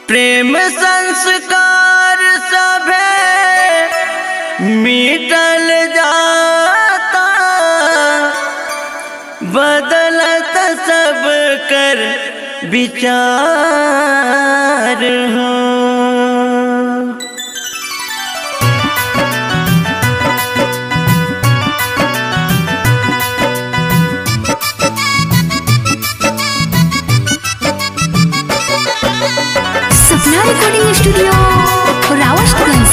प्रेम संस्कार सभे मिटल जाता, बदलत सब कर विचार हो। Sapna recording studio Rawatganj.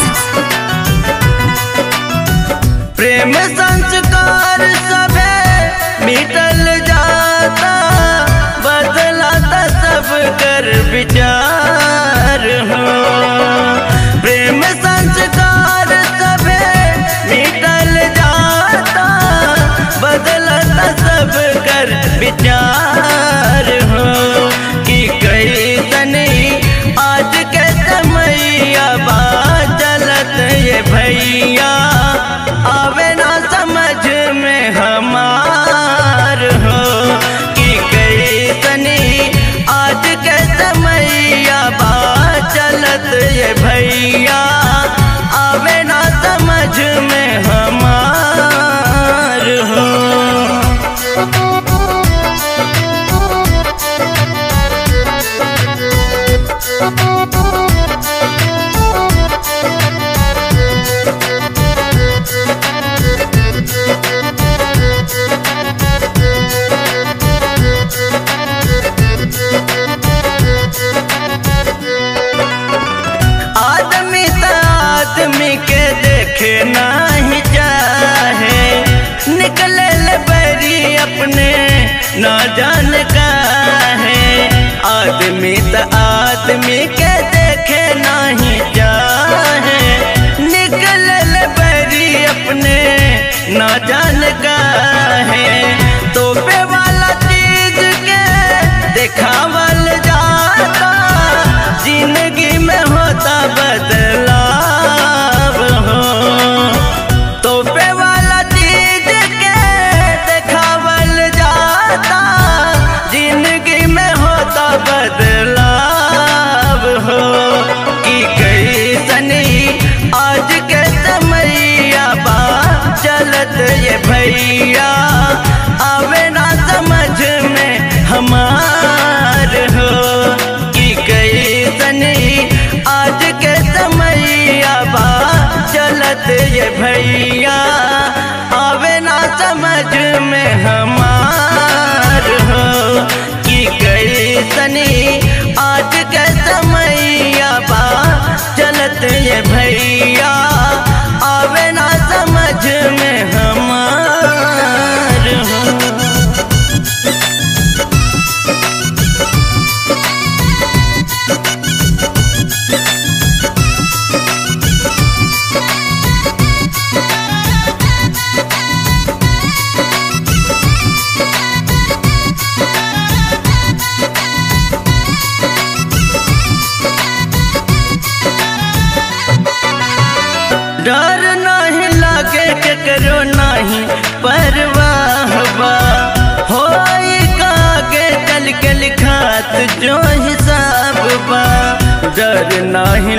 प्रेम संस्कार सभे मिटल जाता, बदलाता सब कर विचार हो। प्रेम संस्कार सभे मिटल जाता, बदलाता सब कर विचार हो। कि कैसनी आज के समैया बा चलत ये भैया, आवे ना समझ में हमार हो। कि कैसनी आज के समैया बा चलत ये भैया, आवे ना समझ में हमार हो। आदमी त आदमी के देखे नहीं चाहे, निकले बरी अपने न जान का है। आदमी त आदमी के देखे नहीं चाहे, निकले बरी अपने न जान का है। तो पे वाला चीज के दिखावल जाता, जिंदगी में होता बदलाव हो। तो पे वाला चीज के दिखावल जाता, जिंदगी में होता बदलाव हो। कि कैसनी आज के समैया बा चलत ये भैया, आवे ना समझ में हमार हो। कि कैसनी आज के समैया बा चलत ये भैया, आवे ना समझ में हमार हो। कि कैसनी आज के समैया बा चलत ये भैया, आवे ना समझ में हमार हो। डर नहीं लागे केकरो नहीं परवाह बा, होई कागे चल के लिखात जो हिसाब बा। डर नहीं